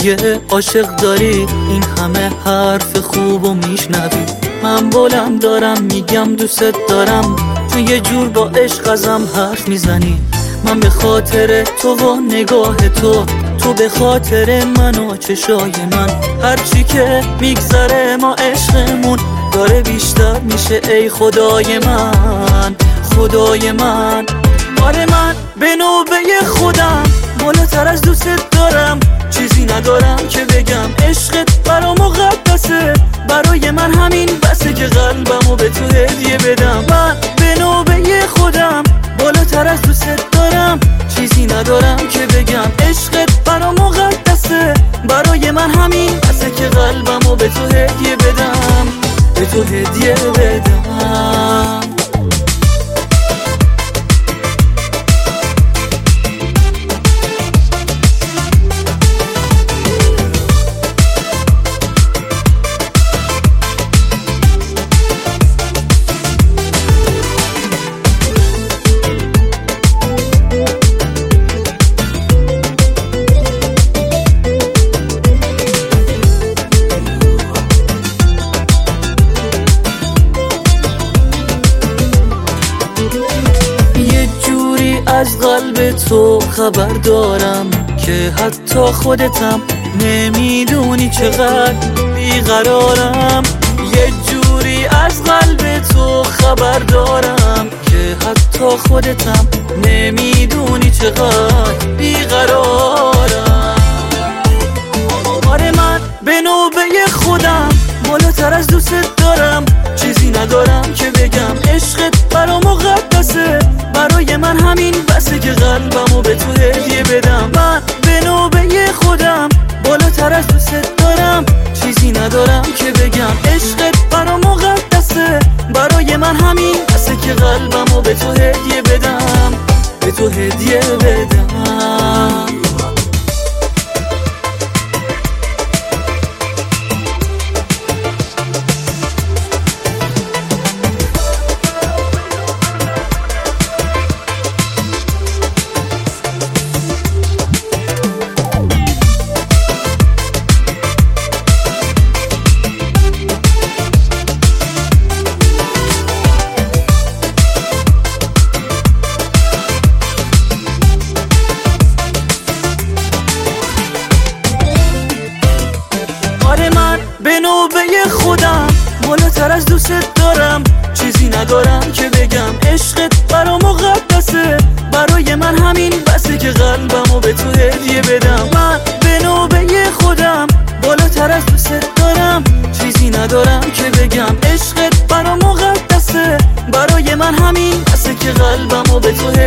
میگه عاشق داری، این همه حرف خوب و میشنوی. من بلند دارم میگم دوست دارم، تو یه جور با عشق ازم حرف میزنی. من به خاطر تو و نگاه تو به خاطر من و چشای من. هرچی که میگذره ما عشقمون داره بیشتر میشه ای خدای من، خدای من. آره من به نوبه خودم بالاتر از دوست دارم، چیزی ندارم که بگم. عشقت برا مقدسه، برای من همین بسه که قلبمو به تو هدیه بدم. من به نوبه خودم بالاتر از دوست دارم، چیزی ندارم که بگم. عشقت برا مقدسه، برای من همین بسه که قلبمو به تو هدیه بدم، به تو هدیه بدم. از قلب تو خبر دارم که حتی خودتم نمیدونی چقدر بیقرارم. یه جوری از قلب تو خبر دارم که حتی خودتم نمیدونی چقدر بیقرارم. آره من به نوبه خودم بالاتر از دوست دارم، چیزی ندارم که بگم. عشقت برا مقدسه، برای من همین بسه که قلبمو به تو هدیه بدم. من به نوبه خودم بالاتر از دوست دارم، چیزی ندارم که بگم. عشقت برا مقدسه، برای من همین بسه که قلبمو به تو هدیه بدم، به تو هدیه بدم. به نوبه خودم بالاتر از دوست دارم، چیزی ندارم که بگم. عشقت برا مقدسه، برای من همین بسه که قلبمو به تو هدیه بدم. من به نوبه خودم بالاتر از دوست دارم، چیزی ندارم که بگم. عشقت برا مقدسه، برای من همین بسه که قلبمو به تو